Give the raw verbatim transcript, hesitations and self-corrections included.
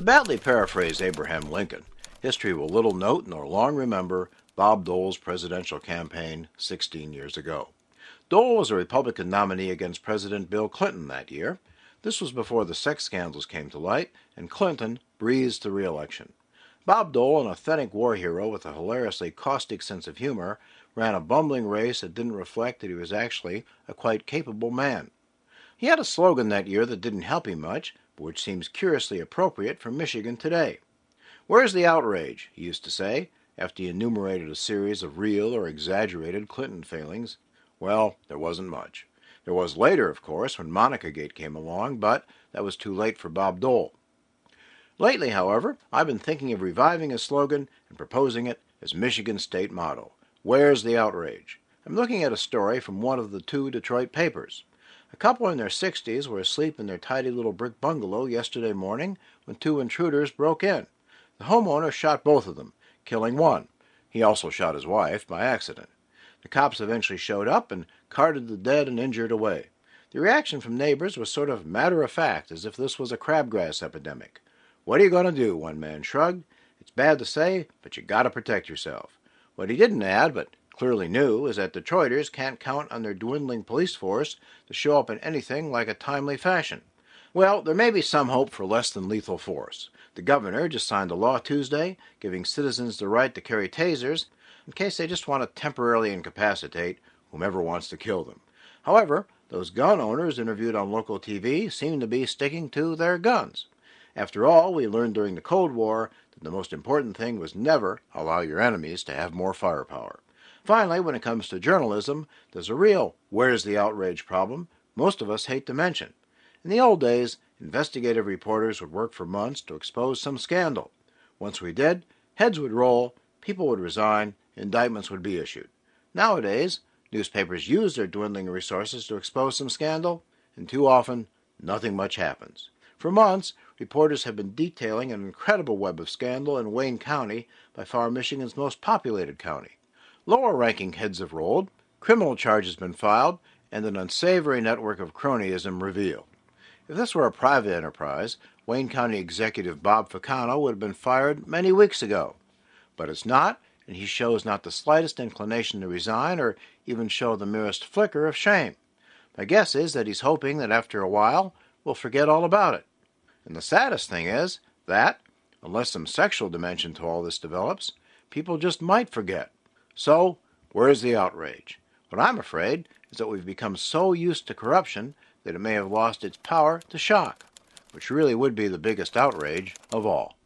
badly paraphrase Abraham Lincoln, history will little note nor long remember Bob Dole's presidential campaign sixteen years ago. Dole was a Republican nominee against President Bill Clinton that year. This was before the sex scandals came to light, and Clinton breezed to re-election. Bob Dole, an authentic war hero with a hilariously caustic sense of humor, ran a bumbling race that didn't reflect that he was actually a quite capable man. He had a slogan that year that didn't help him much, but which seems curiously appropriate for Michigan today. "Where's the outrage?" he used to say, after he enumerated a series of real or exaggerated Clinton failings. Well, there wasn't much. There was later, of course, when Monica-gate came along, but that was too late for Bob Dole. Lately, however, I've been thinking of reviving his slogan and proposing it as Michigan's state motto. Where's the outrage? I'm looking at a story from one of the two Detroit papers. A couple in their sixties were asleep in their tidy little brick bungalow yesterday morning when two intruders broke in. The homeowner shot both of them, killing one. He also shot his wife by accident. The cops eventually showed up and carted the dead and injured away. The reaction from neighbors was sort of matter-of-fact, as if this was a crabgrass epidemic. "What are you going to do?" one man shrugged. "It's bad to say, but you got to protect yourself." What he didn't add, but clearly knew, is that Detroiters can't count on their dwindling police force to show up in anything like a timely fashion. Well, there may be some hope for less than lethal force. The governor just signed a law Tuesday giving citizens the right to carry tasers in case they just want to temporarily incapacitate whomever wants to kill them. However, those gun owners interviewed on local T V seem to be sticking to their guns. After all, we learned during the Cold War that the most important thing was never allow your enemies to have more firepower. Finally, when it comes to journalism, there's a real "where's the outrage" problem most of us hate to mention. In the old days, investigative reporters would work for months to expose some scandal. Once we did, heads would roll, people would resign, indictments would be issued. Nowadays, newspapers use their dwindling resources to expose some scandal, and too often, nothing much happens. For months, reporters have been detailing an incredible web of scandal in Wayne County, by far Michigan's most populated county. Lower-ranking heads have rolled, criminal charges been filed, and an unsavory network of cronyism revealed. If this were a private enterprise, Wayne County Executive Bob Ficano would have been fired many weeks ago. But it's not, and he shows not the slightest inclination to resign or even show the merest flicker of shame. My guess is that he's hoping that after a while we'll forget all about it. And the saddest thing is that, unless some sexual dimension to all this develops, people just might forget. So, where's the outrage? What I'm afraid is that we've become so used to corruption that it may have lost its power to shock, which really would be the biggest outrage of all.